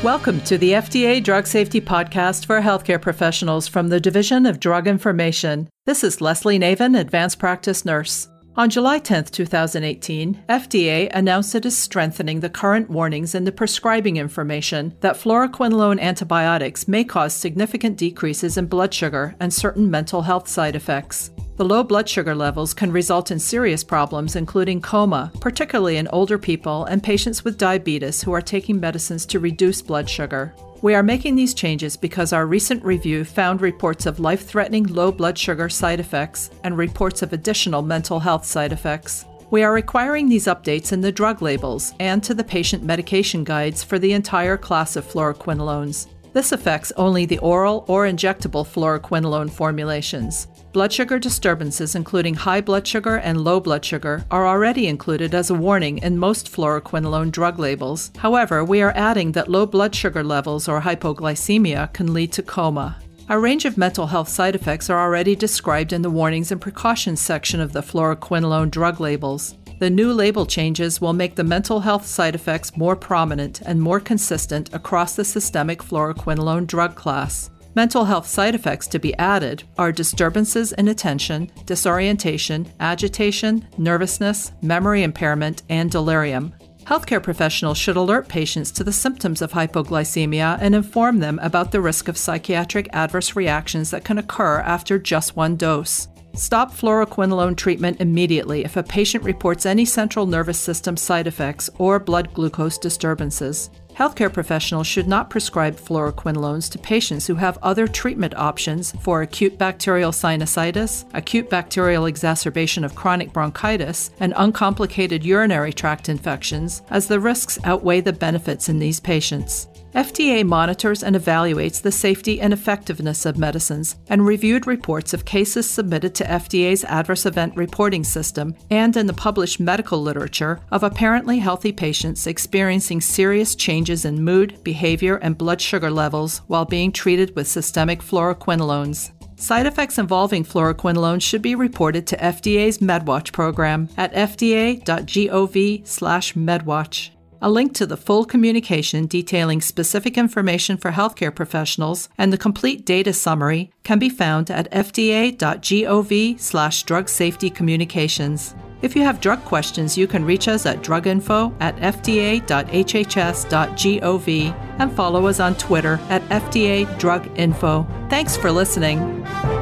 Welcome to the FDA Drug Safety Podcast for healthcare professionals from the Division of Drug Information. This is Leslie Navin, Advanced Practice Nurse. On July 10, 2018, FDA announced it is strengthening the current warnings in the prescribing information that fluoroquinolone antibiotics may cause significant decreases in blood sugar and certain mental health side effects. The low blood sugar levels can result in serious problems, including coma, particularly in older people and patients with diabetes who are taking medicines to reduce blood sugar. We are making these changes because our recent review found reports of life-threatening low blood sugar side effects and reports of additional mental health side effects. We are requiring these updates in the drug labels and to the patient medication guides for the entire class of fluoroquinolones. This affects only the oral or injectable fluoroquinolone formulations. Blood sugar disturbances, including high blood sugar and low blood sugar, are already included as a warning in most fluoroquinolone drug labels. However, we are adding that low blood sugar levels or hypoglycemia can lead to coma. A range of mental health side effects are already described in the warnings and precautions section of the fluoroquinolone drug labels. The new label changes will make the mental health side effects more prominent and more consistent across the systemic fluoroquinolone drug class. Mental health side effects to be added are disturbances in attention, disorientation, agitation, nervousness, memory impairment, and delirium. Healthcare professionals should alert patients to the symptoms of hypoglycemia and inform them about the risk of psychiatric adverse reactions that can occur after just one dose. Stop fluoroquinolone treatment immediately if a patient reports any central nervous system side effects or blood glucose disturbances. Healthcare professionals should not prescribe fluoroquinolones to patients who have other treatment options for acute bacterial sinusitis, acute bacterial exacerbation of chronic bronchitis, and uncomplicated urinary tract infections, as the risks outweigh the benefits in these patients. FDA monitors and evaluates the safety and effectiveness of medicines and reviewed reports of cases submitted to FDA's Adverse Event Reporting System and in the published medical literature of apparently healthy patients experiencing serious changes in mood, behavior, and blood sugar levels while being treated with systemic fluoroquinolones. Side effects involving fluoroquinolones should be reported to FDA's MedWatch program at fda.gov/medwatch. A link to the full communication detailing specific information for healthcare professionals and the complete data summary can be found at fda.gov/drug-safety-communications. If you have drug questions, you can reach us at druginfo@fda.hhs.gov and follow us on Twitter at FDA Drug Info. Thanks for listening.